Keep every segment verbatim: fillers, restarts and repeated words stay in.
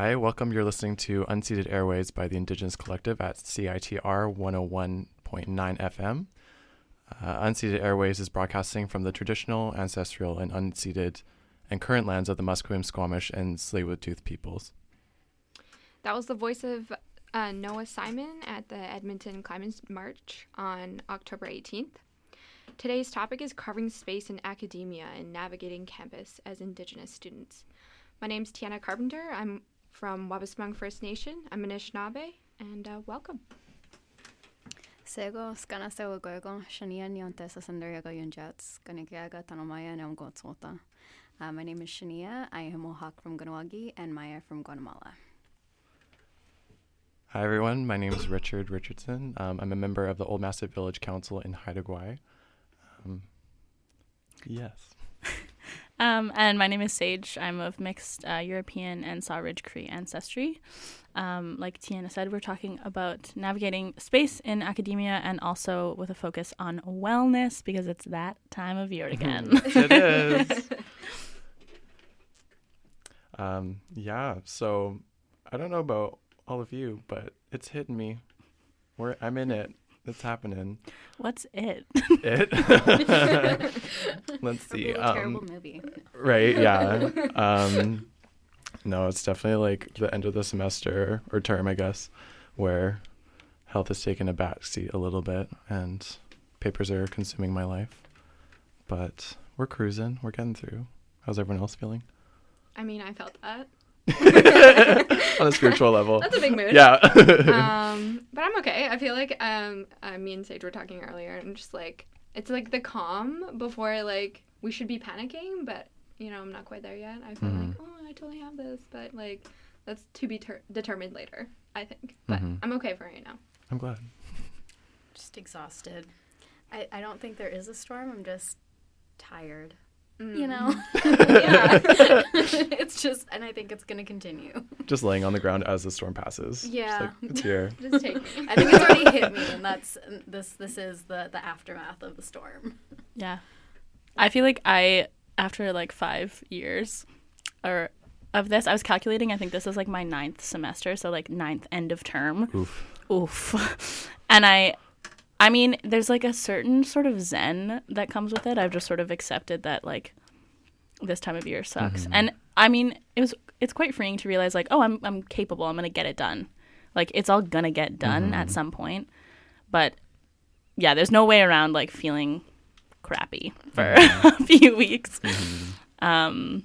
Hi, welcome. You're listening to Unceded Airways by the Indigenous Collective at C I T R one oh one point nine F M. Uh, Unceded Airways is broadcasting from the traditional, ancestral, and unceded and current lands of the Musqueam, Squamish, and Tsleil-Waututh peoples. That was the voice of uh, Noah Simon at the Edmonton Climate March on October eighteenth. Today's topic is carving space in academia and navigating campus as Indigenous students. My name's Tiana Carpenter. I'm from Wabaseemoong First Nation. I'm an Anishinaabe, and uh, welcome. Sego skana sewa gogo Shania Nyonte Sasandariago Yunjats Ganigaga Tanomaya and Elmgotsota. My name is Shania. I am Mohawk from Ganawagi and Maya from Guatemala. Hi everyone, my name is Richard Richardson. Um, I'm a member of the Old Mastiff Village Council in Haida Gwaii. Um, yes. Um, and my name is Sage. I'm of mixed uh, European and Sawridge Cree ancestry. Um, like Tiana said, we're talking about navigating space in academia and also with a focus on wellness because it's that time of year again. It is. um, yeah, so I don't know about all of you, but it's hitting me. We're, I'm in it. It's happening. What's it? It? Let's see. A really um, terrible movie. Right, yeah. um, no, it's definitely like the end of the semester or term, I guess, where health has taken a backseat a little bit and papers are consuming my life. But we're cruising. We're getting through. How's everyone else feeling? I mean, I felt that. On a spiritual level. That's a big mood. Yeah. um, but I'm okay. I feel like um, uh, me and Sage were talking earlier, and just like it's like the calm before like we should be panicking, but you know I'm not quite there yet. I feel mm-hmm. like oh I totally have this, but like that's to be ter- determined later. I think, but mm-hmm. I'm okay for right now. I'm glad. Just exhausted. I, I don't think there is a storm. I'm just tired. Mm. You know? Yeah. It's just, and I think it's going to continue. Just laying on the ground as the storm passes. Yeah. Just like, it's here. Just take me. I think it's already hit me, and that's this. This is the, the aftermath of the storm. Yeah. I feel like I, after like five years or of this, I was calculating, I think this is like my ninth semester, so like ninth end of term. Oof. Oof. And I... I mean, there's like a certain sort of zen that comes with it. I've just sort of accepted that like this time of year sucks. Mm-hmm. And I mean, it was it's quite freeing to realize like, oh, I'm I'm capable. I'm going to get it done. Like it's all going to get done mm-hmm. at some point. But yeah, there's no way around like feeling crappy for mm-hmm. a few weeks. Mm-hmm. Um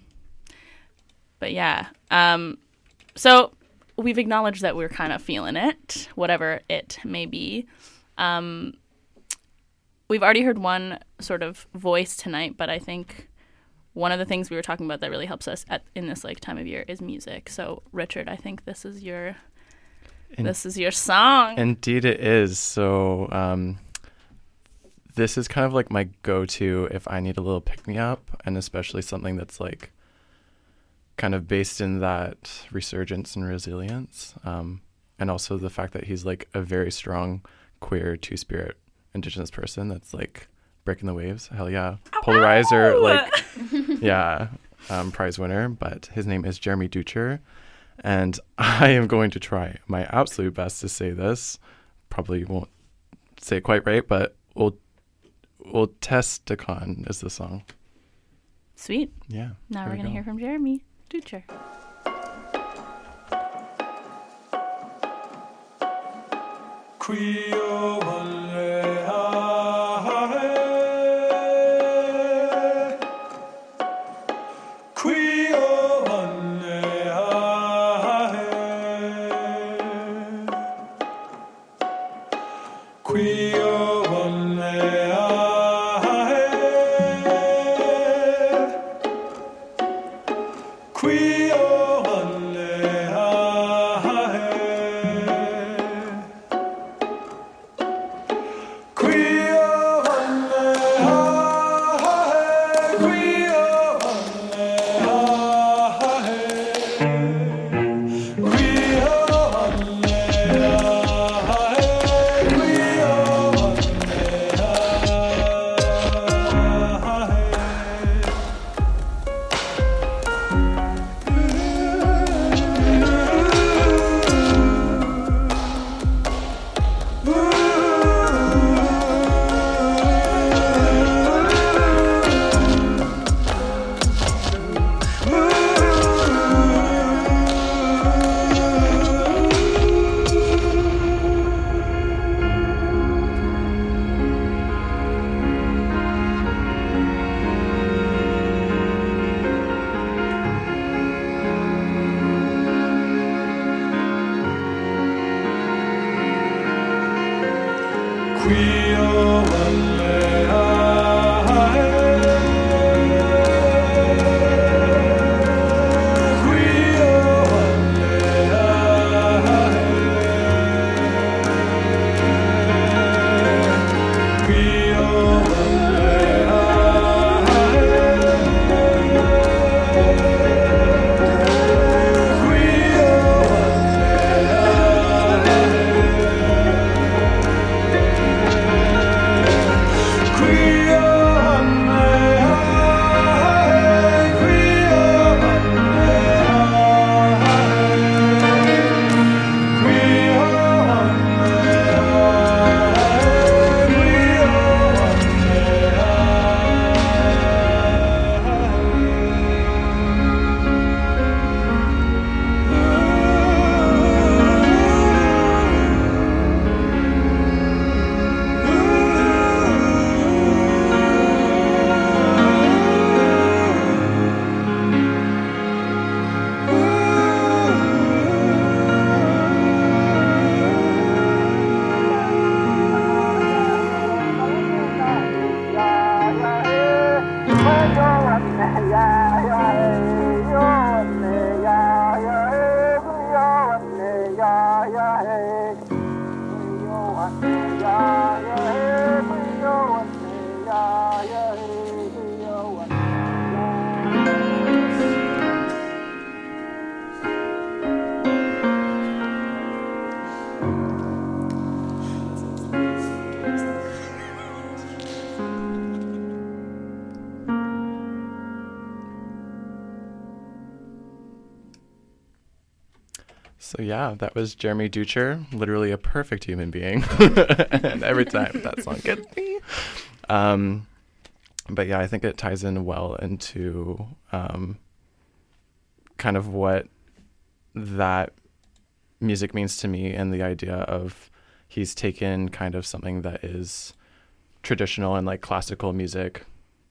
but yeah. Um so we've acknowledged that we're kind of feeling it, whatever it may be. Um, we've already heard one sort of voice tonight, but I think one of the things we were talking about that really helps us at, in this like time of year is music. So, Richard, I think this is your In- this is your song. Indeed, it is. So, um, this is kind of like my go-to if I need a little pick-me-up, and especially something that's like kind of based in that resurgence and resilience, um, and also the fact that he's like a very strong queer two-spirit Indigenous person that's like breaking the waves. Hell yeah. Ow, Polarizer, ow! like, yeah, um, prize winner. But his name is Jeremy Dutcher. And I am going to try my absolute best to say this. Probably won't say it quite right, but we'll, we'll test Decon is the song. Sweet. Yeah. Now we're we going to go. hear from Jeremy Dutcher. Quio vale Quio vale Quio vale Quio vale So yeah, that was Jeremy Ducher, literally a perfect human being. And every time that song gets me. Um, but yeah, I think it ties in well into um, kind of what that music means to me, and the idea of he's taken kind of something that is traditional and like classical music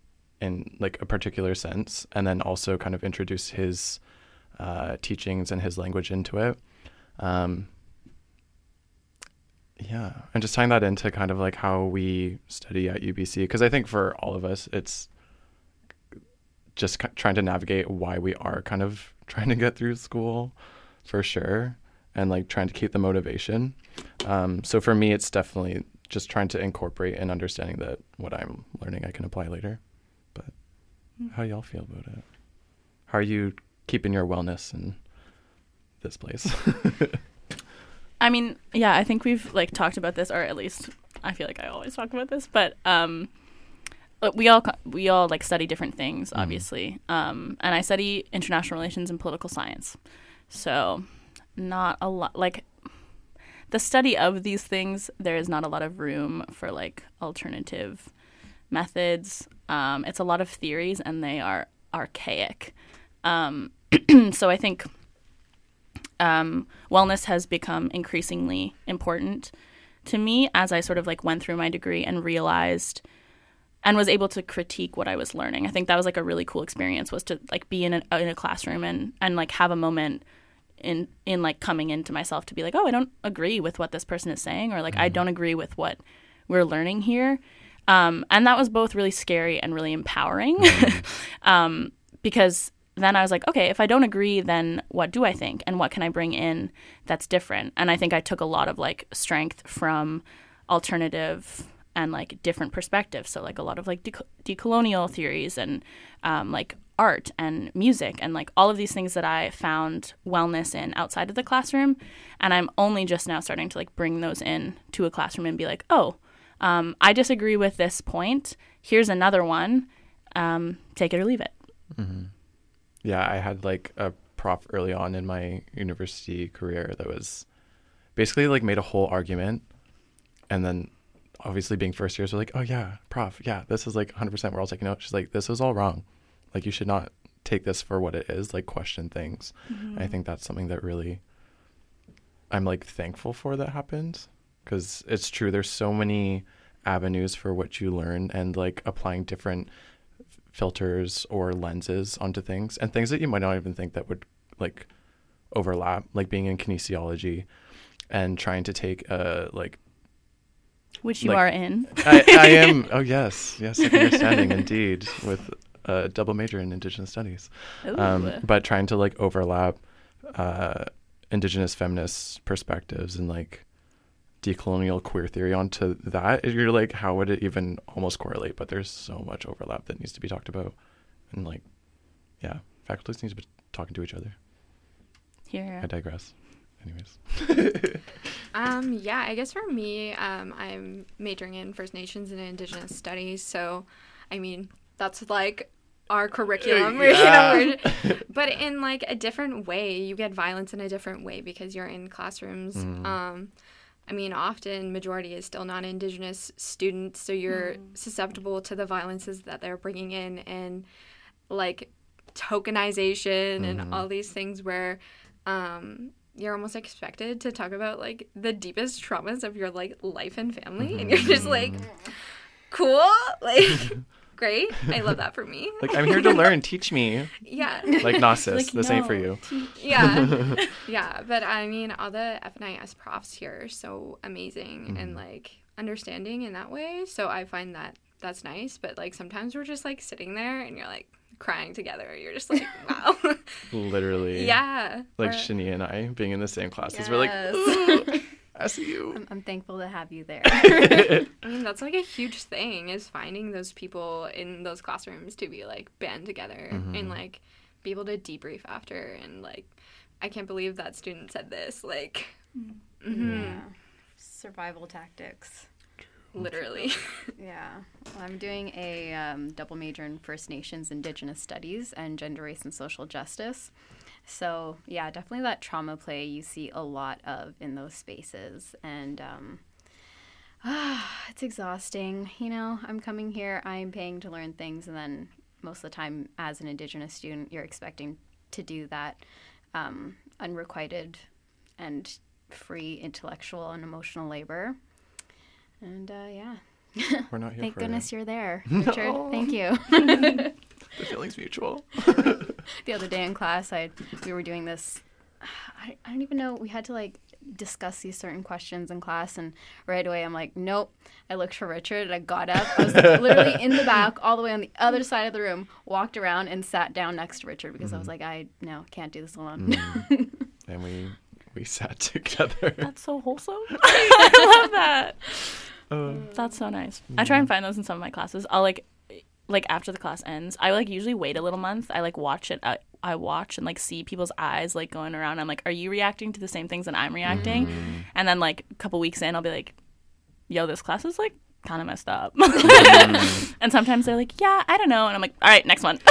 in like a particular sense, and then also kind of introduced his uh, teachings and his language into it. Um, yeah, and just tying that into kind of like how we study at U B C, because I think for all of us, it's just c- trying to navigate why we are kind of trying to get through school, for sure, and like trying to keep the motivation. Um, so for me, it's definitely just trying to incorporate and understanding that what I'm learning I can apply later. But how y'all feel about it? How are you keeping your wellness in this place? I mean, yeah, I think we've like talked about this, or at least I feel like I always talk about this, but um, we all we all like study different things, Mm-hmm. obviously. Um, and I study international relations and political science, so not a lot like the study of these things. There is not a lot of room for like alternative methods. Um, it's a lot of theories, and they are archaic. Um, so I think um, wellness has become increasingly important to me as I sort of like went through my degree and realized and was able to critique what I was learning. I think that was like a really cool experience, was to like be in a, in a classroom and, and like have a moment in, in like coming into myself to be like, oh, I don't agree with what this person is saying, or like, mm-hmm. I don't agree with what we're learning here. Um, and that was both really scary and really empowering. Mm-hmm. um, because then I was like, okay, if I don't agree, then what do I think? And what can I bring in that's different? And I think I took a lot of like strength from alternative and like different perspectives. So like a lot of like de- decolonial theories and um, like art and music and like all of these things that I found wellness in outside of the classroom. And I'm only just now starting to like bring those in to a classroom and be like, oh, um, I disagree with this point. Here's another one. Um, take it or leave it. Mm-hmm. Yeah, I had like a prof early on in my university career that was basically like made a whole argument, and then obviously being first years, we're like, oh yeah, prof, yeah, this is like one hundred percent. We're all taking notes. She's like, this is all wrong. Like, you should not take this for what it is. Like, question things. Mm-hmm. I think that's something that really I'm like thankful for that happened, because it's true. There's so many avenues for what you learn, and like applying different filters or lenses onto things, and things that you might not even think that would like overlap, like being in kinesiology and trying to take a like Which you like, are in. I, I am. Oh yes, yes, second year standing indeed, with a double major in Indigenous Studies. Um, Ooh. but trying to like overlap uh, Indigenous feminist perspectives and like decolonial queer theory onto that, you're like, how would it even almost correlate? But there's so much overlap that needs to be talked about, and like, yeah, faculties need to be talking to each other. Here. I digress. Anyways. Um, yeah, I guess for me, um, I'm majoring in First Nations and Indigenous Studies. So, I mean, that's like our curriculum, Yeah. you know, we're- but in like a different way. You get violence in a different way because you're in classrooms. Mm. Um, I mean, often majority is still non-Indigenous students, so you're susceptible to the violences that they're bringing in, and like tokenization Mhm. and all these things where um, you're almost expected to talk about like the deepest traumas of your like life and family, and you're just like, cool, like great. I love that for me. Like, I'm here to learn. Teach me. Yeah. Like Gnosis. Like, this ain't for no, you. teach- Yeah. Yeah. But I mean, all the F N I S profs here are so amazing and like understanding in that way. So I find that that's nice. But like sometimes we're just like sitting there and you're like crying together. You're just like, wow. Literally. Yeah. Like Or- Shania and I being in the same classes. We're like, Yes. ooh, I see you. I'm, I'm thankful to have you there. I mean, that's like a huge thing is finding those people in those classrooms to be like band together Mhm. and like be able to debrief after and like, I can't believe that student said this. Like, mhm, Yeah. Survival tactics. literally. Yeah. Well, I'm doing a um, double major in First Nations, Indigenous Studies, and Gender, Race, and Social Justice. So, yeah, definitely that trauma play you see a lot of in those spaces. And um, it's exhausting. You know, I'm coming here, I'm paying to learn things, and then most of the time, as an Indigenous student, you're expecting to do that um, unrequited and free intellectual and emotional labor. And uh, yeah. We're not here Thank for goodness it. you're there, Richard. No. Thank you. The feeling's mutual. The other day in class, I we were doing this. I, I don't even know. We had to like discuss these certain questions in class, and right away I'm like, nope. I looked for Richard, and I got up. I was literally in the back, all the way on the other side of the room, walked around and sat down next to Richard because I was like, I no can't do this alone. Mm. And we we sat together. That's so wholesome. I love that. Uh, That's so nice. I try and find those in some of my classes. I'll like, like after the class ends, I like usually wait a little month. I like watch it. I, I watch and like see people's eyes like going around. I'm like, are you reacting to the same things that I'm reacting? Mm-hmm. And then like a couple weeks in, I'll be like, yo, this class is like kind of messed up. And sometimes they're like, yeah, I don't know. And I'm like, all right, next one.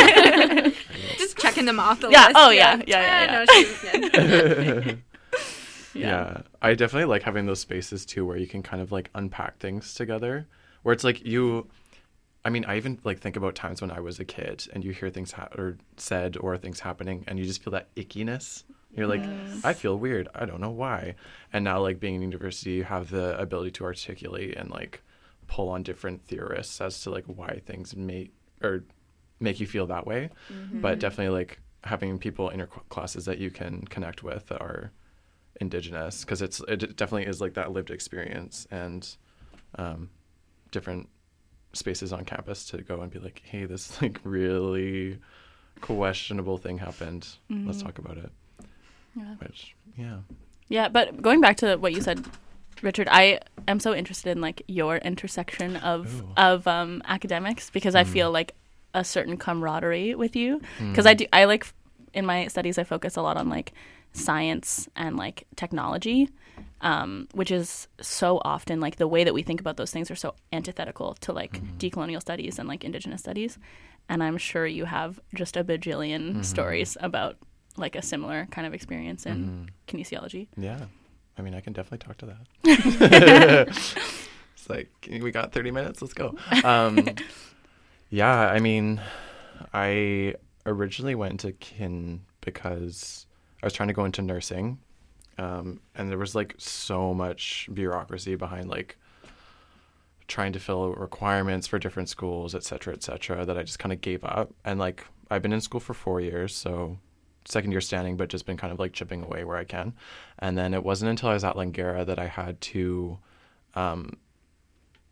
Just checking them off the Yeah, list. oh, yeah, yeah, yeah, Ah, yeah. no, she was good. yeah. I definitely like having those spaces too where you can kind of like unpack things together. Where it's like you, I mean, I even like think about times when I was a kid and you hear things ha- or said or things happening and you just feel that ickiness. You're like, I feel weird. I don't know why. And now like being in university, you have the ability to articulate and like pull on different theorists as to like why things make or make you feel that way. But definitely like having people in your cl- classes that you can connect with that are Indigenous, because it's it definitely is like that lived experience and um, different spaces on campus to go and be like, hey, this like really questionable thing happened. Let's talk about it. Yeah. Which, yeah. Yeah, but going back to what you said, Richard, I am so interested in like your intersection of Ooh. of um, academics because I Mm. feel like a certain camaraderie with you. Mm. Because I do, I like in my studies, I focus a lot on like science and like technology, um, which is so often like the way that we think about those things are so antithetical to like Mm-hmm. decolonial studies and like Indigenous studies. And I'm sure you have just a bajillion Mm-hmm. stories about like a similar kind of experience in Mhm. kinesiology. Yeah. I mean, I can definitely talk to that. It's like, we got thirty minutes. Let's go. Um, yeah, I mean, I originally went into kin because I was trying to go into nursing. Um, and there was like so much bureaucracy behind like trying to fill requirements for different schools, et cetera, et cetera, that I just kind of gave up. And like, I've been in school for four years, so second year standing, but just been kind of like chipping away where I can. And then it wasn't until I was at Langara that I had to um,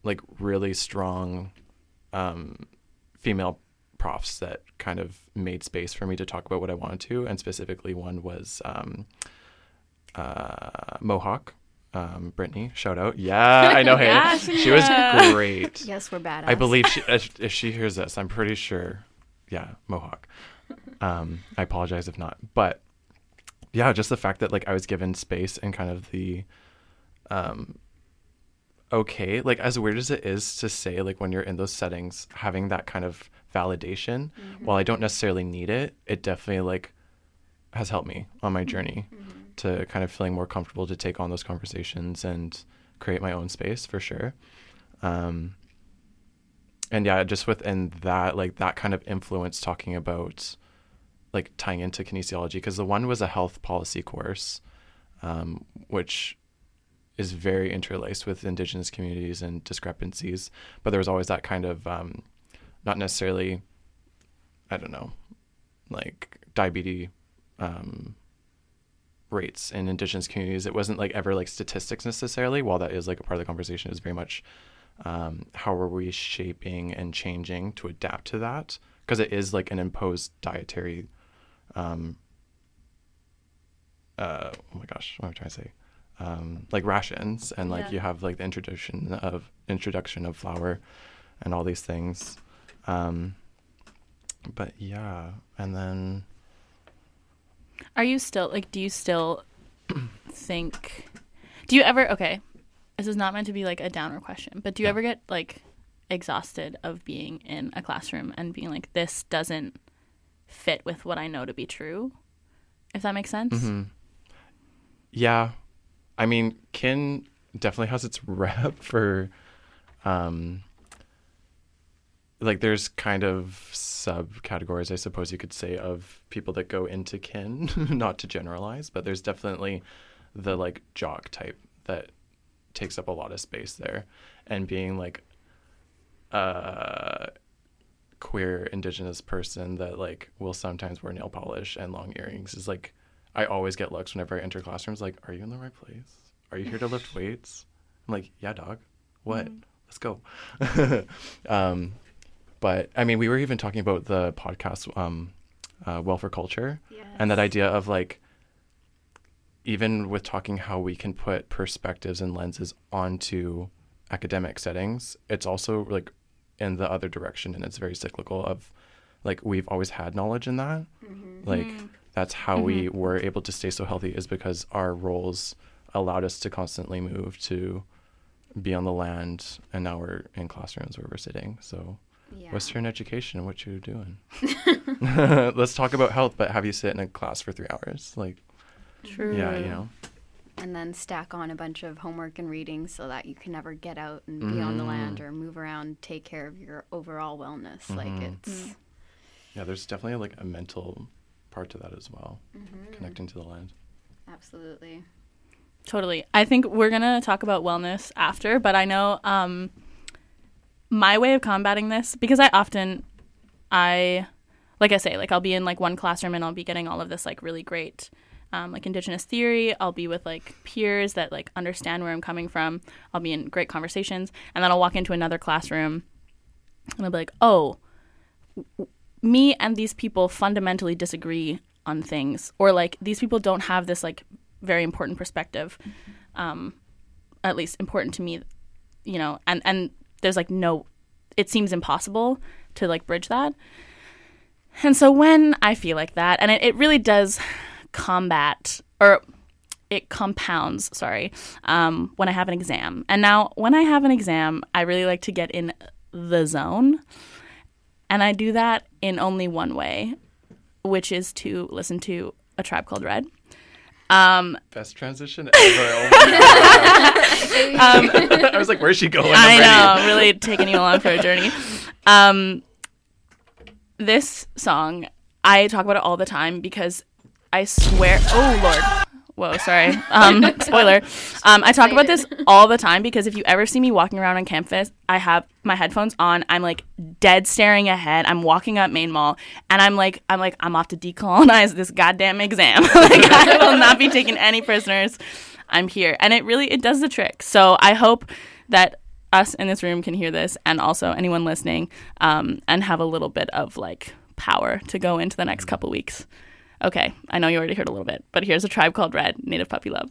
like really strong um, female profs that kind of made space for me to talk about what I wanted to, and specifically one was um, uh, Mohawk. Um, Brittany, shout out. Yeah, I know. Hey, Yeah, she was yeah. great. Yes, we're badass. I believe she, if, if she hears this, I'm pretty sure. Yeah, Mohawk. Um, I apologize if not, but yeah, just the fact that like I was given space and kind of the, um, okay, like as weird as it is to say, like when you're in those settings, having that kind of validation, Mm-hmm. while I don't necessarily need it, it definitely like has helped me on my journey Mm-hmm. to kind of feeling more comfortable to take on those conversations and create my own space for sure. Um, and yeah, just within that, like that kind of influence talking about like tying into kinesiology, because the one was a health policy course, um, which is very interlaced with Indigenous communities and discrepancies, but there was always that kind of, um, not necessarily, I don't know, like diabetes, um, rates in Indigenous communities. It wasn't like ever like statistics necessarily, while that is like a part of the conversation. Is very much um, how are we shaping and changing to adapt to that, because it is like an imposed dietary um, uh, oh my gosh, what am I trying to say? Um, like rations, and like Yeah. you have like the introduction of introduction of flour and all these things. Um, but yeah, and then Are you still like? Do you still think? Do you ever? Okay, this is not meant to be like a downer question, but do you Yeah. ever get like exhausted of being in a classroom and being like, this doesn't fit with what I know to be true? If that makes sense. hmm Yeah, I mean, kin definitely has its rep for, um, like there's kind of subcategories, I suppose you could say, of people that go into kin, not to generalize, but there's definitely the like jock type that takes up a lot of space there, and being like a queer Indigenous person that like will sometimes wear nail polish and long earrings is like, I always get looks whenever I enter classrooms like, are you in the right place? Are you here to lift weights? I'm like, yeah, dog. What? Mm. Let's go. um, but I mean, we were even talking about the podcast, um, uh, Well for Culture, and that idea of like, even with talking how we can put perspectives and lenses onto academic settings, it's also like in the other direction, and it's very cyclical of like, we've always had knowledge in that. Mm-hmm. Like, Mm. that's how we were able to stay so healthy, is because our roles allowed us to constantly move to be on the land, and now we're in classrooms where we're sitting. So Yeah. Western education, what you doing? Let's talk about health, but have you sit in a class for three hours? Like, True. yeah, you know. And then stack on a bunch of homework and reading so that you can never get out and be on the Mm. land or move around, take care of your overall wellness. Like Mhm. it's Yeah, there's definitely like a mental part to that as well, Mhm. connecting to the land. absolutely. Totally. I think we're going to talk about wellness after, but I know um, my way of combating this, because I often, I, like I say, like I'll be in like one classroom and I'll be getting all of this like really great um, like Indigenous theory. I'll be with like peers that like understand where I'm coming from. I'll be in great conversations. And then I'll walk into another classroom and I'll be like, oh, w- me and these people fundamentally disagree on things. Or like these people don't have this like very important perspective, um, at least important to me, you know, and, and there's like no, it seems impossible to like bridge that. And so when I feel like that, and it, it really does combat, or it compounds, sorry, um, when I have an exam. And now when I have an exam, I really like to get in the zone. And I do that in only one way, which is to listen to A Tribe Called Red. Um, Best transition ever. Oh my God. um, I was like, where's she going? I already? know, really taking you along for a journey. Um, this song, I talk about it all the time because I swear, oh Lord, whoa, sorry, um, spoiler. Um, I talk about this all the time because if you ever see me walking around on campus, I have my headphones on. I'm like dead staring ahead. I'm walking up Main Mall, and I'm like, I'm like, I'm off to decolonize this goddamn exam. Like I will not be taking any prisoners. I'm here, and it really it does the trick. So I hope that us in this room can hear this, and also anyone listening, um, and have a little bit of like power to go into the next couple weeks. Okay, I know you already heard a little bit, but here's A Tribe Called Red, Native Puppy Love.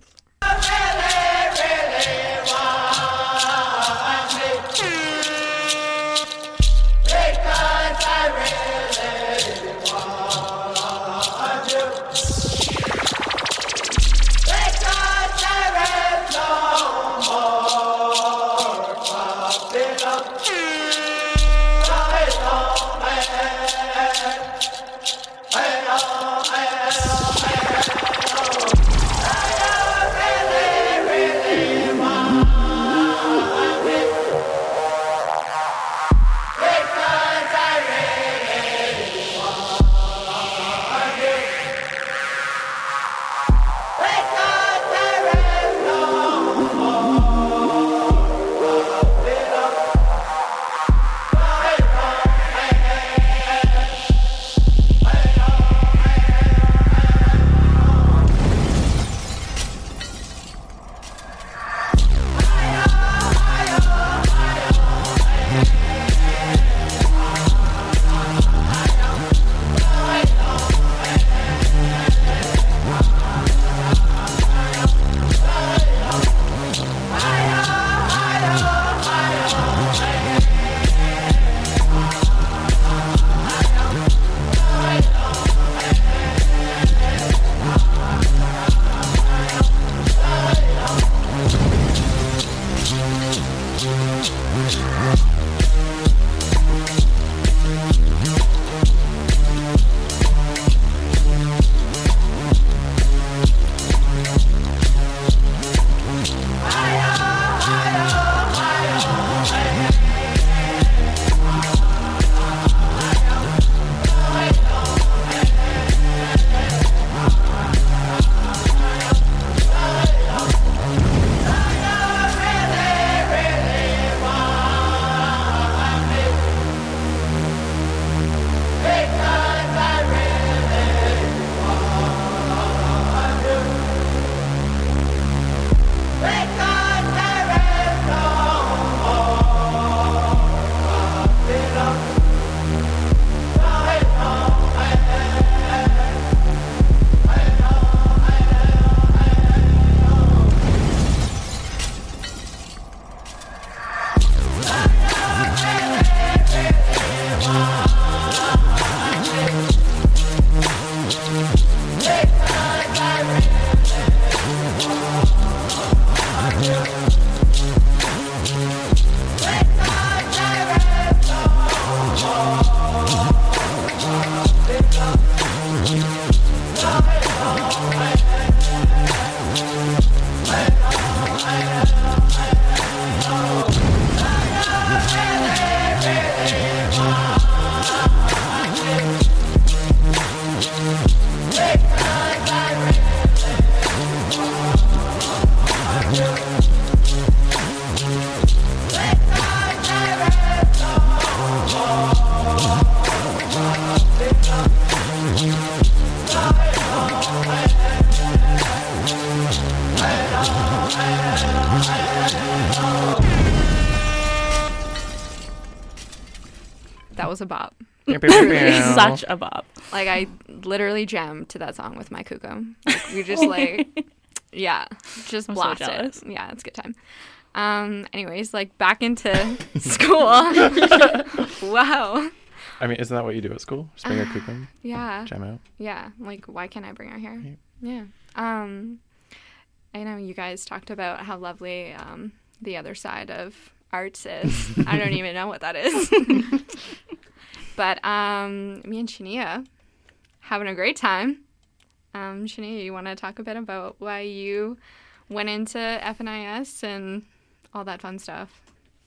That was a bop. Such a bop. Like, I literally jammed to that song with my kuko. Like, we just like, yeah, just I'm blast so jealous. it. Yeah, it's a good time. Um, anyways, like back into school. Wow. I mean, isn't that what you do at school? Just bring your kukum, Yeah. jam out. Yeah. Like, why can't I bring our hair? Right. Yeah. Um, I know you guys talked about how lovely um, the other side of arts is. I don't even know what that is. But um, me and Shania having a great time. Um, Shania, you want to talk a bit about why you went into F N I S and all that fun stuff?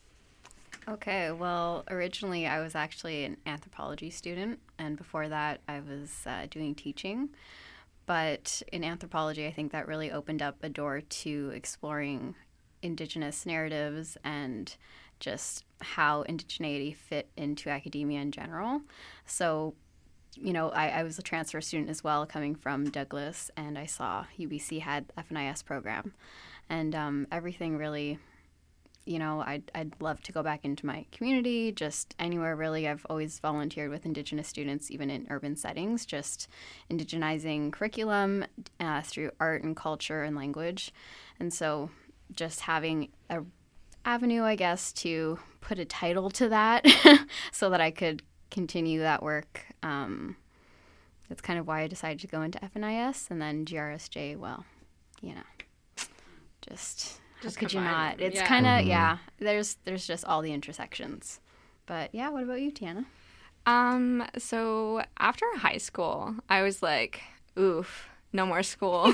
Okay, well, originally I was actually an anthropology student, and before that I was uh, doing teaching. But in anthropology, I think that really opened up a door to exploring Indigenous narratives and just how indigeneity fit into academia in general. So, you know, I, I was a transfer student as well, coming from Douglas, and I saw U B C had F N I S program. And um, everything really you know, I'd, I'd love to go back into my community, just anywhere really. I've always volunteered with Indigenous students, even in urban settings, just indigenizing curriculum uh, through art and culture and language. And so just having a avenue, I guess, to put a title to that so that I could continue that work. Um, that's kind of why I decided to go into F N I S, and then G R S J, well, you know, just, Just how could you combine not? them, It's yeah. kind of, Mhm. yeah, there's there's just all the intersections. But yeah, what about you, Tiana? Um, so after high school, I was like, oof, no more school.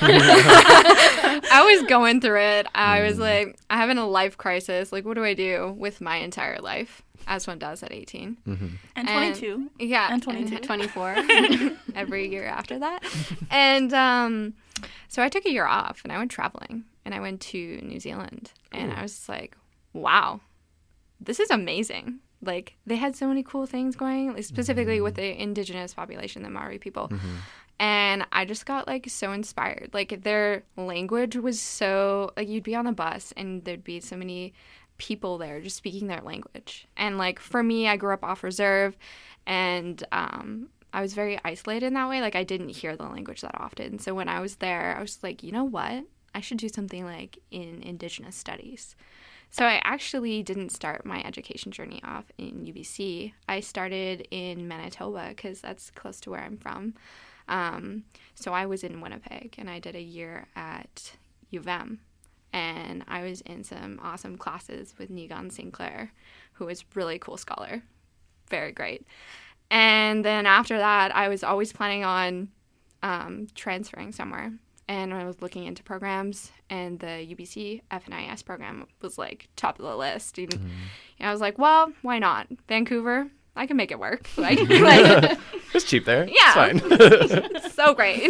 I was going through it. I was like, I'm having a life crisis. Like, what do I do with my entire life? As one does at eighteen. Mm-hmm. And And- twenty-two. Yeah. And twenty-two. twenty-four. Every year after that. And um, so I took a year off and I went traveling. And I went to New Zealand. And I was just like, wow, this is amazing. Like, they had so many cool things going, like, specifically with the indigenous population, the Maori people. And I just got, like, so inspired. Like, their language was so, like, you'd be on the bus and there'd be so many people there just speaking their language. And, like, for me, I grew up off reserve and um, I was very isolated in that way. Like, I didn't hear the language that often. So when I was there, I was like, you know what? I should do something, like, in Indigenous studies. So I actually didn't start my education journey off in U B C. I started in Manitoba because that's close to where I'm from. Um, so I was in Winnipeg and I did a year at U of M. And I was in some awesome classes with Nigan Sinclair, who was a really cool scholar. Very great. And then after that, I was always planning on um, transferring somewhere. And I was looking into programs, and the U B C F N I S program was, like, top of the list. And, and I was like, well, why not? Vancouver, I can make it work. Like, like It's cheap there. Yeah. It's fine. it's so great.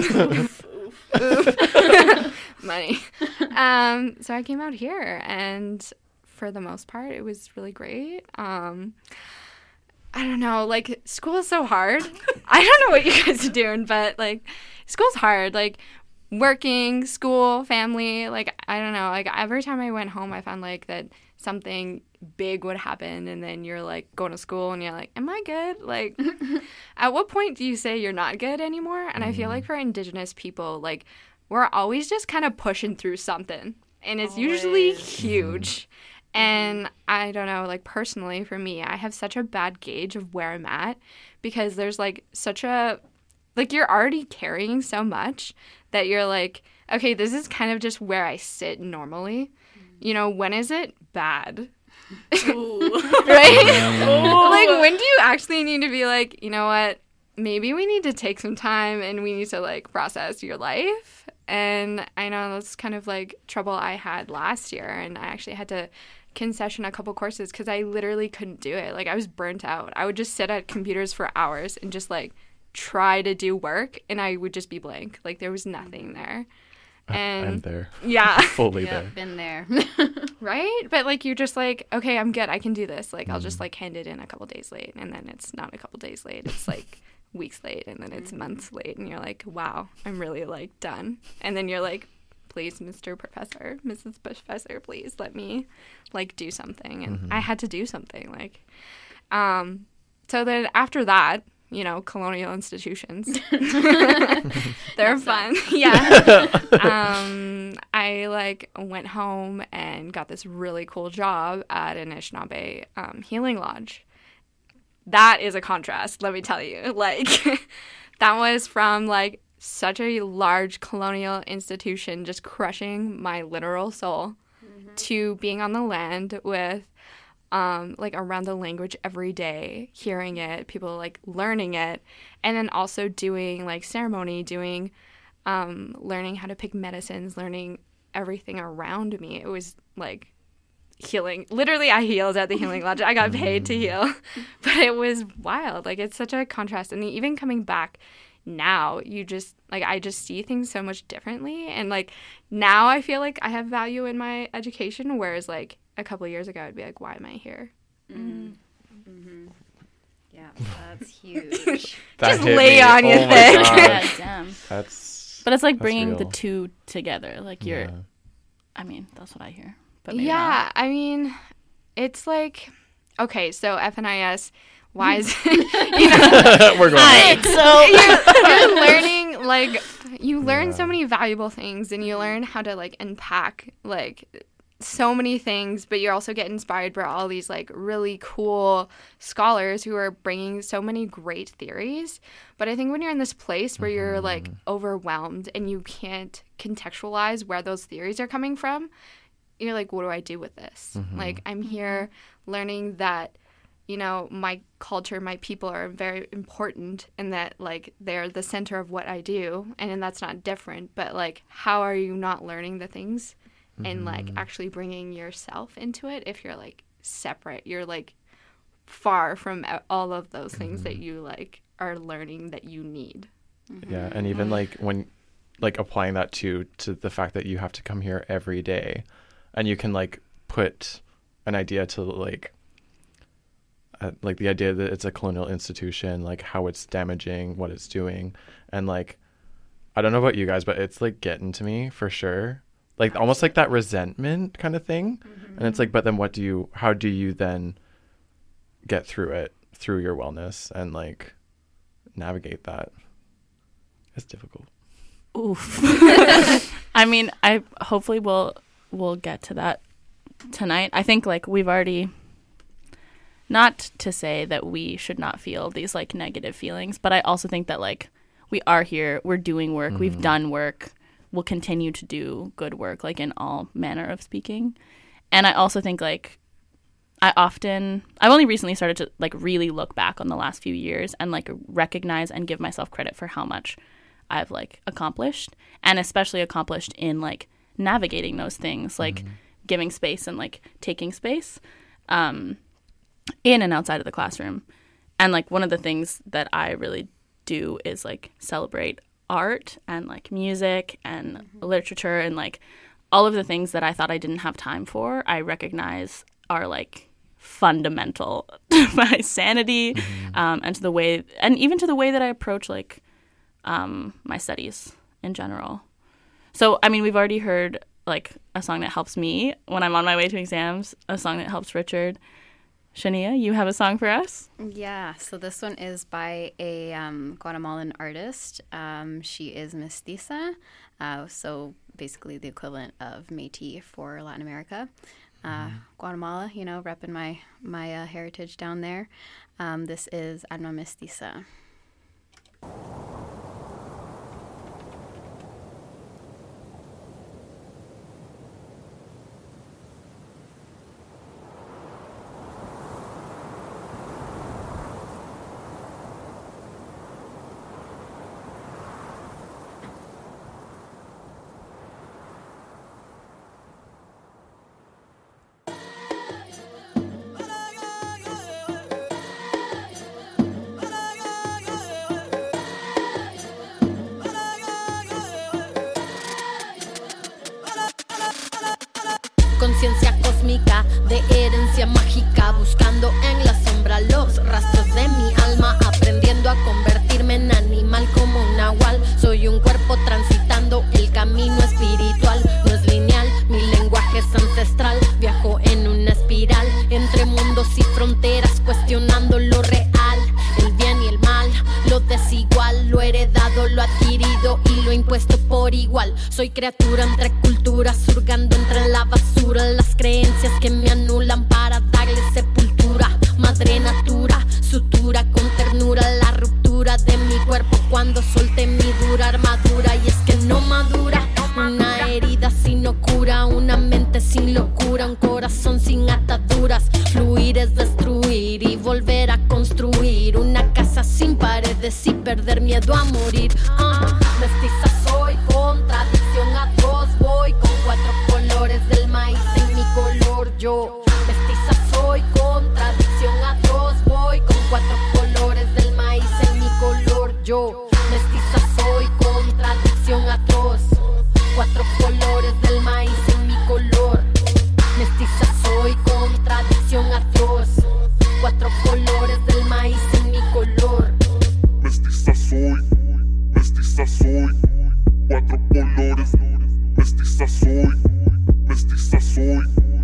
Oof. Money. Um, so I came out here, and for the most part, it was really great. Um, I don't know, like, school is so hard. I don't know what you guys are doing, but, like, school's hard. Like, working, school, family, like, I don't know. Like, every time I went home, I found, like, that something big would happen, and then you're, like, going to school, and you're like, am I good? Like, at what point do you say you're not good anymore? And I feel like for Indigenous people, like, we're always just kind of pushing through something, and it's usually Always. huge. And I don't know, like, personally, for me, I have such a bad gauge of where I'm at because there's, like, such a, like, you're already carrying so much that you're like, okay, this is kind of just where I sit normally. You know, when is it bad? Right? Like, when do you actually need to be like, you know what, maybe we need to take some time and we need to, like, process your life? And I know that's kind of, like, trouble I had last year, and I actually had to concession a couple courses because I literally couldn't do it. Like, I was burnt out. I would just sit at computers for hours and just, like, try to do work, and I would just be blank. Like, there was nothing there. And I'm there. yeah. Fully Yeah, there. been there. Right? But, like, you're just like, okay, I'm good. I can do this. Like, I'll just, like, hand it in a couple days late, and then it's not a couple days late. It's, like, weeks late, and then it's months late, and you're like, wow, I'm really, like, done. And then you're like, please, Mister Professor, Missus Professor, please let me, like, do something. And I had to do something. Like, um, so then after that, you know, colonial institutions. They're fun. Yeah. um, I, like, went home and got this really cool job at an Anishinaabe um, healing lodge. That is a contrast, let me tell you. Like, that was from, like, such a large colonial institution just crushing my literal soul to being on the land with Um, like, around the language every day, hearing it, people, like, learning it, and then also doing, like, ceremony, doing, um, learning how to pick medicines, learning everything around me. It was, like, healing. Literally, I healed at the healing lodge. I got paid to heal, but it was wild. Like, it's such a contrast. And even coming back now, you just, like, I just see things so much differently. And, like, now I feel like I have value in my education, whereas, like, a couple of years ago, I'd be like, why am I here? Mm. Mm-hmm. Yeah, that's huge. That Just hit lay me. on you Oh my thick. God. Yeah, damn. That's. But it's like That's bringing the real. two together. Like, you're, Yeah. I mean, that's what I hear. but maybe yeah, not. I mean, it's like, okay, so F N I S, why is you know, We're going. Hi, so you're, you're learning, like, you learn Yeah. so many valuable things, and you learn how to, like, unpack, like, so many things, but you also get inspired by all these, like, really cool scholars who are bringing so many great theories. But I think when you're in this place where you're, like, overwhelmed and you can't contextualize where those theories are coming from, you're like, what do I do with this? Like, I'm here learning that, you know, my culture, my people are very important, and that, like, they're the center of what I do, and, and that's not different. But, like, how are you not learning the things and, like, actually bringing yourself into it if you're, like, separate? You're, like, far from a- all of those things that you, like, are learning that you need. Yeah, and even like when like applying that to to the fact that you have to come here every day, and you can like put an idea to like uh, like the idea that it's a colonial institution, like how it's damaging what it's doing, and like I don't know about you guys, but it's like getting to me for sure. Like almost like that resentment kind of thing. And it's like, but then what do you how do you then get through it through your wellness and like navigate that? It's difficult. Oof. I mean, I hopefully we'll we'll get to that tonight. I think like we've already, not to say that we should not feel these like negative feelings, but I also think that like we are here, we're doing work, we've done work, we'll continue to do good work, like in all manner of speaking. And I also think like I often, I've only recently started to like really look back on the last few years and like recognize and give myself credit for how much I've like accomplished, and especially accomplished in like navigating those things, like mm-hmm. giving space and like taking space um, in and outside of the classroom. And like one of the things that I really do is like celebrate art and like music and mm-hmm. literature and like all of the things that I thought I didn't have time for, I recognize are like fundamental to my sanity mm-hmm. um, and to the way, and even to the way that I approach like um, my studies in general. So, I mean, we've already heard like a song that helps me when I'm on my way to exams, a song that helps Richard. Shania, you have a song for us? Yeah, so this one is by a um, Guatemalan artist. Um, she is mestiza, uh, so basically the equivalent of Métis for Latin America. Uh, Guatemala, you know, repping my, my uh, heritage down there. Um, this is Alma Mestiza. Conciencia cósmica de herencia mágica, buscando en la sombra los rastros de mi alma, aprendiendo a convertirme en animal como un nahual. Soy un cuerpo transitando el camino espiritual, no es lineal, mi lenguaje es ancestral. Viajo en una espiral entre mundos y fronteras, cuestionando lo real, el bien y el mal, lo desigual, lo heredado, lo adquirido y lo impuesto por igual. Soy criatura entre culturas, hurgando entre la basura, las creencias que me anulan para darle sepultura. Madre natura, sutura con ternura, la ruptura de mi cuerpo cuando solté mi dura armadura. Y es que no madura, una herida sin locura, una mente sin locura, un corazón sin ataduras. Fluir es destruir y volver a construir una casa sin paredes y perder miedo a morir. uh, Mestiza soy, contradicción atroz, voy con cuatro colores del maíz en mi color yo. Mestiza soy, contradicción atroz, voy con cuatro colores del maíz en mi color yo. Mestiza soy, contradicción atroz, cuatro colores del maíz en mi color. Mestiza soy, contradicción atroz, cuatro colores del maíz en mi color. Mestiza soy, mestiza soy, cuatro colores. Mestiza soy, mestiza soy,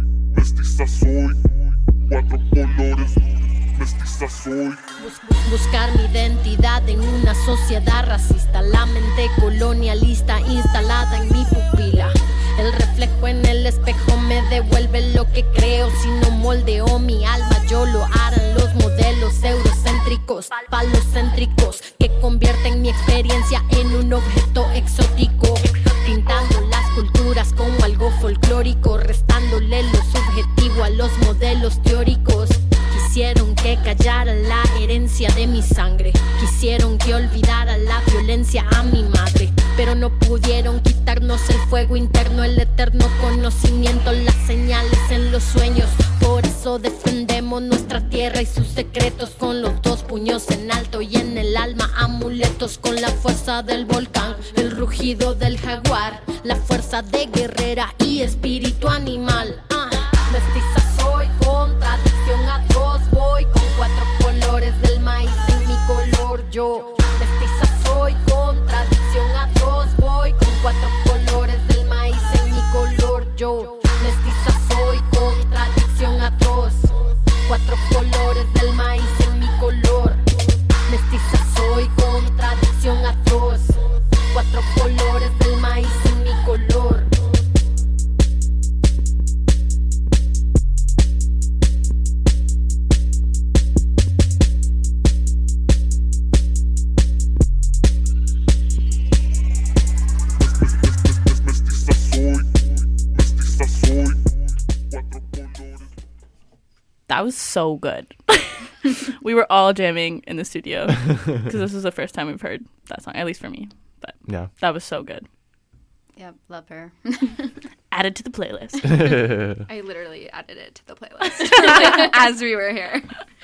mestiza soy. Cuatro colores, mestiza soy. Buscar mi identidad en una sociedad racista, la mente colonialista instalada en mi pupila. El reflejo en el espejo me devuelve lo que creo. Si no moldeo mi alma, yo lo harán los modelos eurocéntricos, falocéntricos, que convierten mi experiencia en un objeto exótico, pintando las culturas como algo folclórico, restándole lo subjetivo a los modelos teóricos. Quisieron que callara la herencia de mi sangre, quisieron que olvidara la violencia a mi madre, pero no pudieron quitarnos el fuego interno, el eterno conocimiento, las señales en los sueños. Por eso defendemos nuestra tierra y sus secretos, con los dos puños en alto y en el alma amuletos, con la fuerza del volcán, el rugido del jaguar, la fuerza de guerrera y espíritu animal. Ah, mestiza soy, contradicción atroz, voy con cuatro colores del maíz en mi color yo. Mestiza soy, contradicción atroz, voy con cuatro colores del maíz en mi color yo. Mestiza soy, contradicción atroz, cuatro colores del maíz en mi color. Mestiza soy, contradicción atroz, cuatro colores del maíz en mi color. Mestiza soy, mestiza soy. Cuatro colores. That was so good. We were all jamming in the studio because this is the first time we've heard that song, at least for me. But Yeah. that was so good. Yep, love her. Added to the playlist. I literally added it to the playlist as we were here.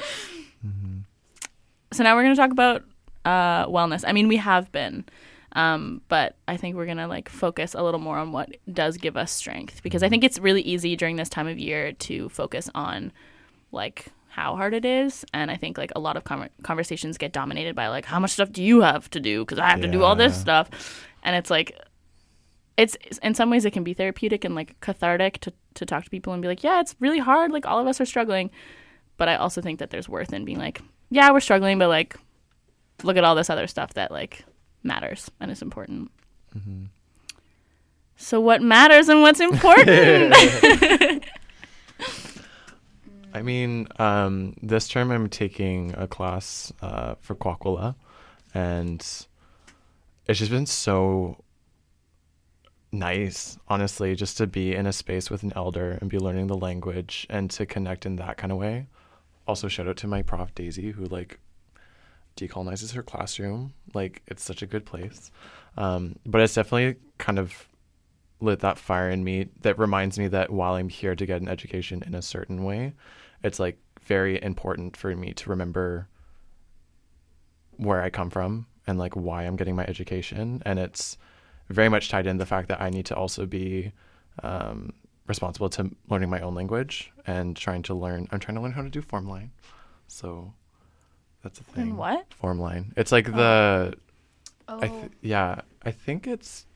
So now we're going to talk about uh, wellness. I mean, we have been, um, but I think we're going to like focus a little more on what does give us strength, because I think it's really easy during this time of year to focus on like how hard it is. And I think like a lot of com- conversations get dominated by like, how much stuff do you have to do? Because I have to do all this Yeah. stuff. And it's like, it's in some ways it can be therapeutic and like cathartic to, to talk to people and be like, yeah, it's really hard. Like all of us are struggling. But I also think that there's worth in being like, yeah, we're struggling, but like, look at all this other stuff that like matters and is important. Mm-hmm. So what matters and what's important? I mean, um, this term I'm taking a class uh, for Kwakwala, and it's just been so nice, honestly, just to be in a space with an elder and be learning the language and to connect in that kind of way. Also, shout out to my prof, Daisy, who, like, decolonizes her classroom. Like, it's such a good place. Um, but it's definitely kind of lit that fire in me that reminds me that while I'm here to get an education in a certain way, it's like very important for me to remember where I come from and like why I'm getting my education. And it's very much tied in the fact that I need to also be um, responsible to learning my own language and trying to learn. I'm trying to learn how to do form line. So that's a thing. And what? Form line. It's like the, Oh, I th- yeah, I think it's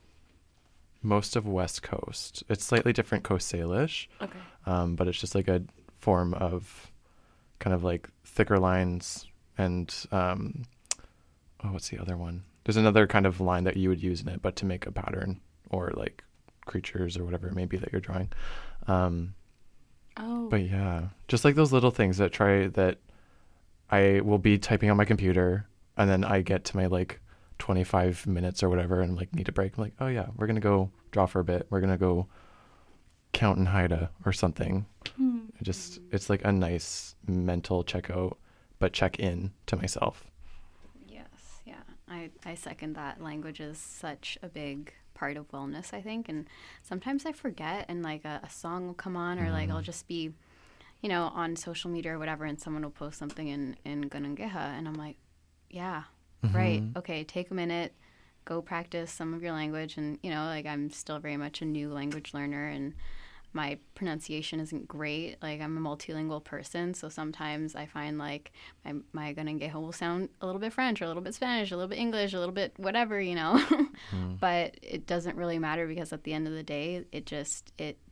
most of West Coast. It's slightly different Coast Salish. Okay. Um, but it's just like a form of kind of like thicker lines and um, oh, what's the other one? There's another kind of line that you would use in it, but to make a pattern or like creatures or whatever it may be that you're drawing. Um, Oh. but yeah, just like those little things that try that I will be typing on my computer and then I get to my like twenty-five minutes or whatever and like need a break. I'm like, oh yeah, we're going to go draw for a bit. We're going to go count and Haida or something. Hmm. It just, it's like a nice mental check out, but check in to myself. yes, yeah. I, I second that. Language is such a big part of wellness, I think. And sometimes I forget and like a, a song will come on or like I'll just be, you know, on social media or whatever and someone will post something in, in Ganangeha and I'm like, yeah, right. Okay, take a minute, go practice some of your language. And, you know, like I'm still very much a new language learner and my pronunciation isn't great. Like I'm a multilingual person, so sometimes I find like my my Ganangejo will sound a little bit French or a little bit Spanish, a little bit English, a little bit whatever, you know. But it doesn't really matter because at the end of the day, it just it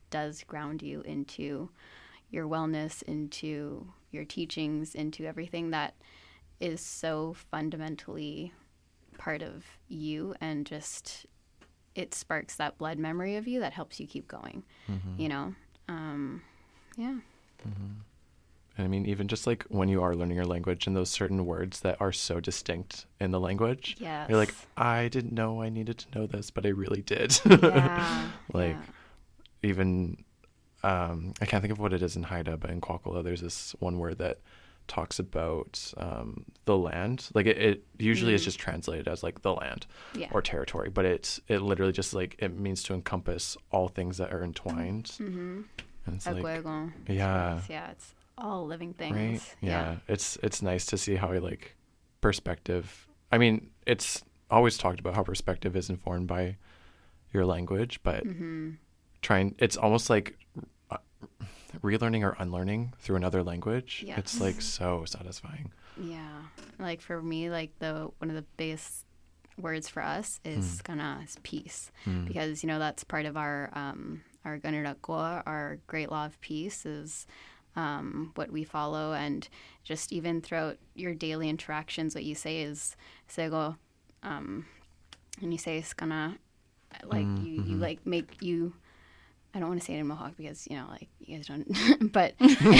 does ground you into your wellness, into your teachings, into everything that is so fundamentally part of you, and just it sparks that blood memory of you that helps you keep going. Mm-hmm. You know, um, yeah. Mm-hmm. And I mean, even just like when you are learning your language and those certain words that are so distinct in the language, yes. you're like, I didn't know I needed to know this, but I really did. Yeah. like yeah. even, um, I can't think of what it is in Haida, but in Kwakwala, there's this one word that talks about um, the land. Like it, it usually mm. is just translated as like the land yeah. or territory, but it's, it literally just like, it means to encompass all things that are entwined. Mm-hmm. And it's like, Aguego. yeah. Yeah, it's all living things. Right? Yeah. yeah. It's it's nice to see how like perspective. I mean, it's always talked about how perspective is informed by your language, but mm-hmm. trying it's almost like uh, relearning or unlearning through another language. Yes. It's like so satisfying. Yeah. Like for me, like the one of the biggest words for us is mm. kana, is peace. Mm. Because, you know, that's part of our um our Ganirakoa, our great law of peace is Um, what we follow, and just even throughout your daily interactions, what you say is sego, um, and you say it's gonna, like mm, you, mm-hmm. you like make you. I don't want to say it in Mohawk because you know, like you guys don't, but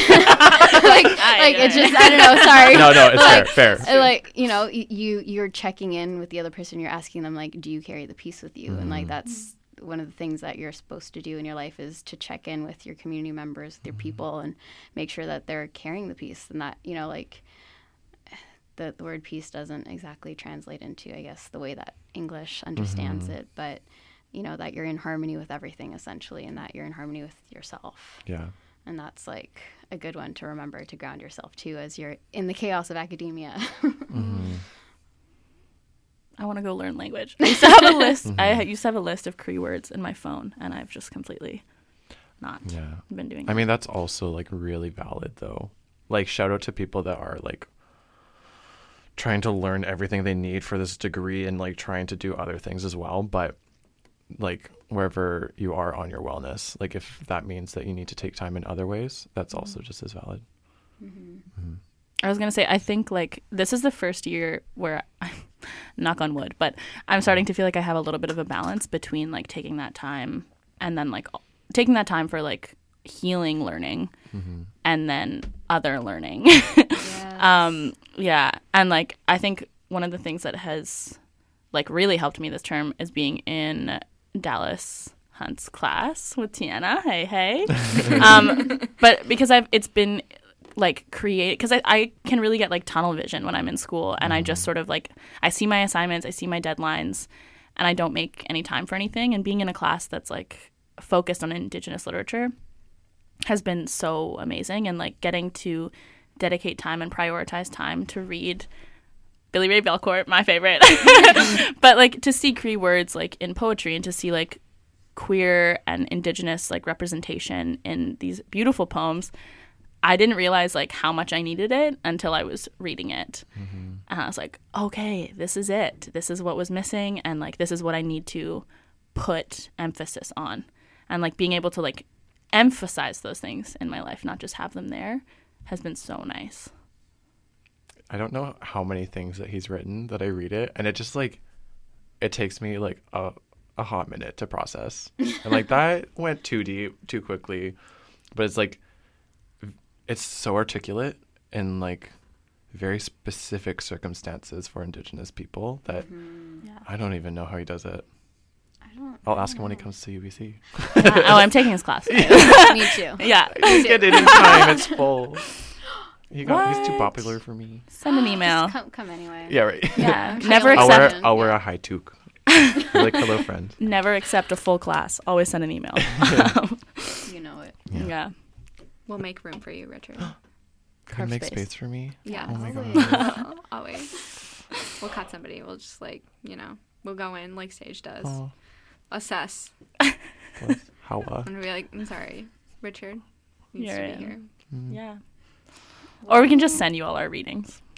like, like it's just I don't know. Sorry. No, no, it's like, fair, fair. Like you know, you you're checking in with the other person. You're asking them like, do you carry the peace with you? Mm. And like that's. One of the things that you're supposed to do in your life is to check in with your community members, with your people, and make sure that they're carrying the peace, and that, you know, like the, the word peace doesn't exactly translate into, I guess, the way that English understands mm-hmm. it, but, you know, that you're in harmony with everything essentially, and that you're in harmony with yourself. Yeah. And that's like a good one to remember to ground yourself too as you're in the chaos of academia. mm-hmm. I want to go learn language. I used to have a list. mm-hmm. I used to have a list of Cree words in my phone, and I've just completely not yeah. been doing. I that. mean, that's also like really valid, though. Like, shout out to people that are like trying to learn everything they need for this degree and like trying to do other things as well. But like wherever you are on your wellness, like if that means that you need to take time in other ways, that's mm-hmm. also just as valid. Mm-hmm. Mm-hmm. I was going to say, I think, like, this is the first year where, I, knock on wood, but I'm starting to feel like I have a little bit of a balance between, like, taking that time and then, like, taking that time for, like, healing learning mm-hmm. and then other learning. Yes. um, yeah. And, like, I think one of the things that has, like, really helped me this term is being in Dallas Hunt's class with Tiana. Hey, hey. um, but because I've, it's been... like create because I, I can really get like tunnel vision when I'm in school, and mm-hmm. I just sort of like I see my assignments, I see my deadlines, and I don't make any time for anything. And being in a class that's like focused on Indigenous literature has been so amazing, and like getting to dedicate time and prioritize time to read Billy Ray Belcourt, my favorite, but like to see Cree words like in poetry and to see like queer and Indigenous like representation in these beautiful poems. I didn't realize like how much I needed it until I was reading it. Mm-hmm. And I was like, okay, this is it. This is what was missing. And like, this is what I need to put emphasis on. And like being able to like emphasize those things in my life, not just have them there, has been so nice. I don't know how many things that he's written that I read it. And it just like, it takes me like a, a hot minute to process. And like that went too deep, too quickly. But it's like, it's so articulate in like very specific circumstances for Indigenous people that mm-hmm. yeah. I don't even know how he does it. I don't. I'll I ask don't him know. when he comes to U B C. uh, oh, I'm taking his class. Me too. Yeah, he's getting in time. It's full. He got. He's too What? popular for me. Send an email. Just come, come anyway. Yeah, right. Yeah, Yeah. never I'll wear. accept. I'll wear a high toque. Be like, hello, friend. Never accept a full class. Always send an email. You know it. Yeah. yeah. We'll make room for you, Richard. Can you make space. space for me? Yeah. Oh my always. god. Always. We'll cut somebody. We'll just like, you know, we'll go in like Sage does. Oh, Assess. bless. How? Uh, And be like, I'm sorry, Richard needs You're to in. be here. mm. Yeah. Or we can just send you all our readings.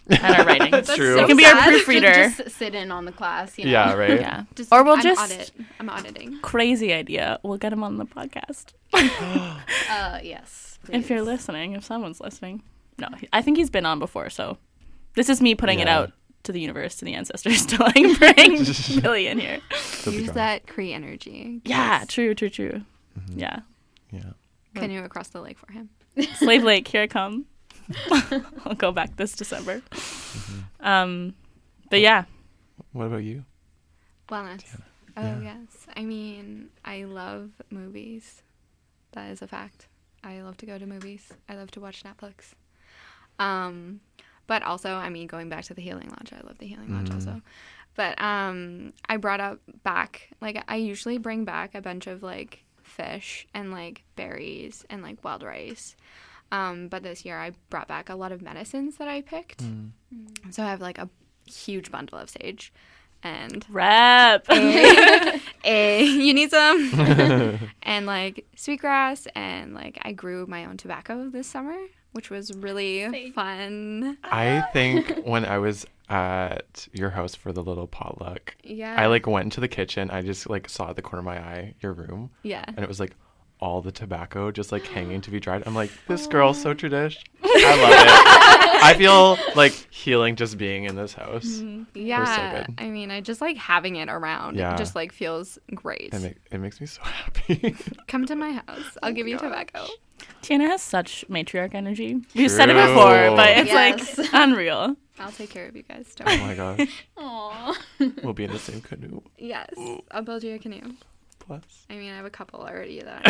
and our writing. That's true. so You can be our sad. proofreader. Just, just sit in on the class. You know? Yeah, right? Yeah. Just, Or we'll I'm just- audit. I'm auditing. Crazy idea. We'll get him on the podcast. Uh, yes. If you're please. listening, if someone's listening. No, he- I think he's been on before, so this is me putting it Yeah. out to the universe, to the ancestors, to like bring Billy in here. That'd be Use fun. that Cree energy. Yeah, Yes. true, true, true. Mm-hmm. Yeah. Yeah. Canoe across the lake for him. Slave Lake, here I come. I'll go back this December. Um, but yeah, What about you? Wellness. Oh, Yeah. yes. I mean, I love movies. That is a fact. I love to go to movies. I love to watch Netflix. Um, but also, I mean, going back to the Healing Lodge, I love the Healing Lodge also. But um, I brought up back, like, I usually bring back a bunch of, like, fish and, like, berries and, like, wild rice. Um, but this year I brought back a lot of medicines that I picked. So I have, like, a huge bundle of sage. And rap. a, a you need some and like sweetgrass, and like I grew my own tobacco this summer, which was really fun. I think when I was at your house for the little potluck, Yeah. I like went into the kitchen. I just like saw at the corner of my eye your room, Yeah. and it was like all the tobacco just like hanging to be dried. I'm like, this girl's so tradish. I love it. I feel like healing just being in this house. Yeah. good. I mean, I just like having it around. Yeah. It just like feels great. It, make, it makes me so happy. Come to my house. I'll give you tobacco. Tiana has such matriarch energy. We've said it before, True. but it's Yes. like unreal. I'll take care of you guys. Don't Oh worry. my gosh. Aww. We'll be in the same canoe. Yes. I'll build you a canoe. Plus. I mean, I have a couple already that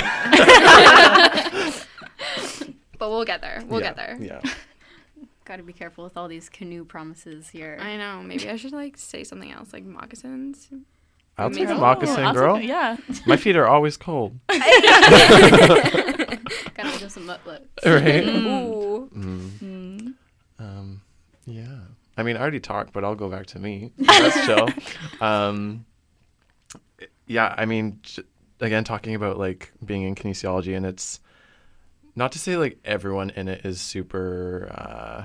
I'm But we'll get there. We'll Yeah, get there. Yeah. Gotta be careful with all these canoe promises here. I know. Maybe I should like say something else, like moccasins. I'll take a Oh, moccasin, I'll girl. take it, yeah. My feet are always cold. Gotta do some muttlets. Right? Ooh. Mm. Um, yeah. I mean, I already talked, but I'll go back to me. That's chill. Um, yeah, I mean, j- again, talking about like being in kinesiology, and it's not to say like everyone in it is super uh,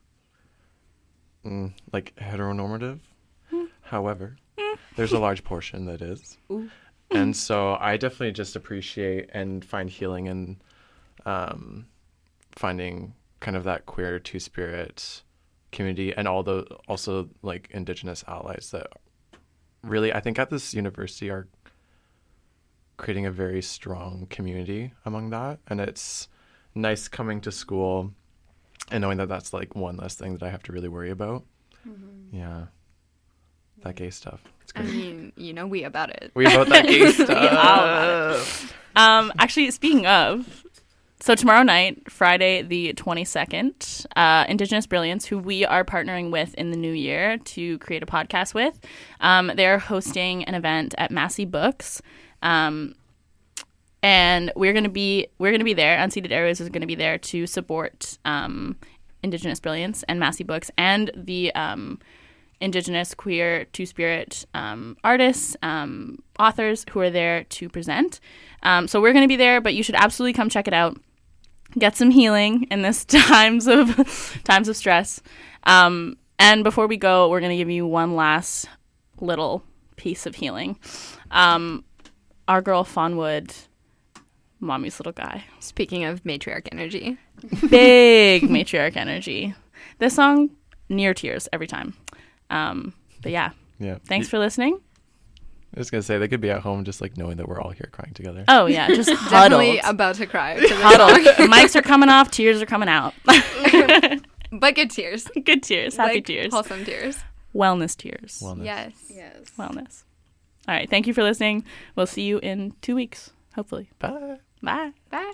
mm, like heteronormative. However, there's a large portion that is. And so I definitely just appreciate and find healing in um, finding kind of that queer two-spirit community, and all the also like Indigenous allies that really, I think at this university are creating a very strong community among that. And it's nice coming to school and knowing that that's like one less thing that I have to really worry about. Yeah. That gay stuff. It's I good. mean, you know we about it. We about that gay stuff. all Um, actually, speaking of, so tomorrow night, Friday the twenty-second, uh, Indigenous Brilliance, who we are partnering with in the new year to create a podcast with, um, they're hosting an event at Massey Books. Um, and we're gonna be we're gonna be there. Unceded Areas is gonna be there to support um, Indigenous Brilliance and Massey Books and the um, Indigenous queer two-spirit um, artists, um, authors who are there to present. Um, so we're going to be there, but you should absolutely come check it out. Get some healing in this times of times of stress. Um, and before we go, we're going to give you one last little piece of healing. Um, our girl Fawnwood, Mommy's little guy. Speaking of matriarch energy, Big matriarch energy. This song, near tears every time. Um, but yeah, Yeah. thanks for listening. I was gonna say they could be at home just like knowing that we're all here crying together. Oh yeah, just definitely huddled. about to cry. To the Huddled. Mics are coming off, tears are coming out. But good tears. Good tears, happy Like, tears, Wholesome tears. wellness tears, Wellness. Yes. Yes. wellness. All right, thank you for listening. We'll see you in two weeks, hopefully. Bye. Bye. Bye.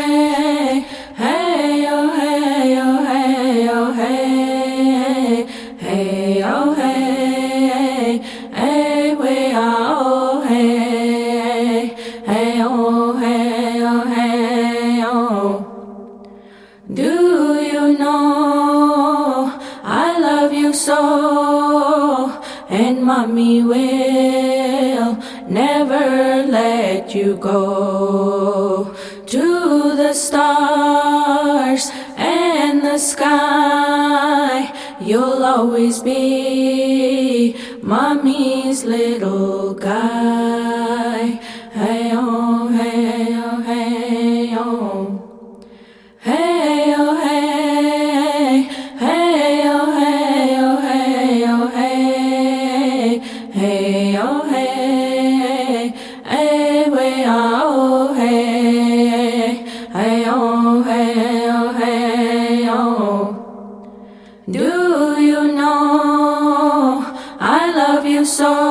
Do you know I love you so, and mommy will never let you go. To the stars and the sky, you'll always be mommy's little guy. Hey oh, hey oh, hey oh. Hey oh, hey, hey oh, hey oh, hey oh, hey, hey oh, hey, hey way oh, hey, hey oh, hey oh, hey oh. Do you know I love you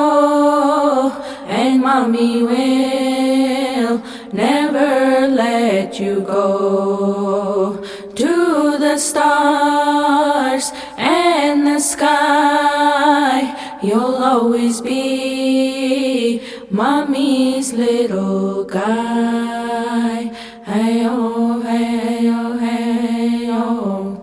so, and mommy will never let you go. To the stars and the sky, you'll always be mommy's little guy. Hey oh, hey oh, hey oh.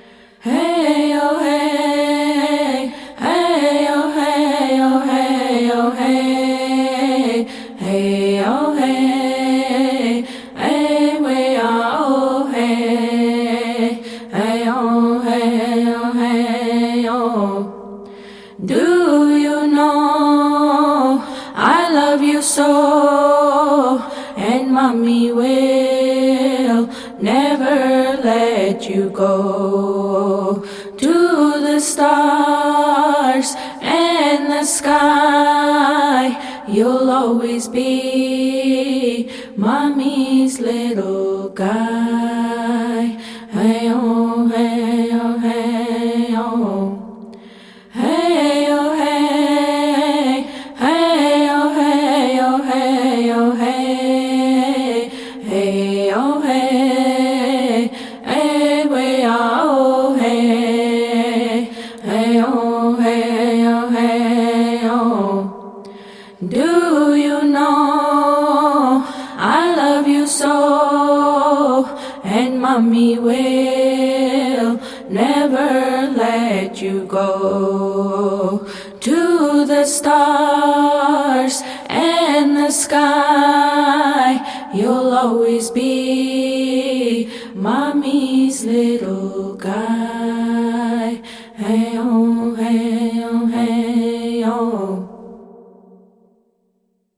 Hey oh, hey, hey oh, hey oh, hey oh, hey, hey oh, hey, hey way oh, hey, hey oh, hey oh, hey oh. Do you know I love you so, and mommy will never let you go. To the stars and the sky, you'll always be mommy's little guy. Hey oh, hey oh, hey oh. Hey oh, hey, hey oh, hey oh, hey oh, hey, hey oh, hey, hey way oh, hey, hey oh, hey oh, hey oh. Do you know I love you so, and mommy will never let you go. To the stars and the sky, you'll always be mommy's little guy.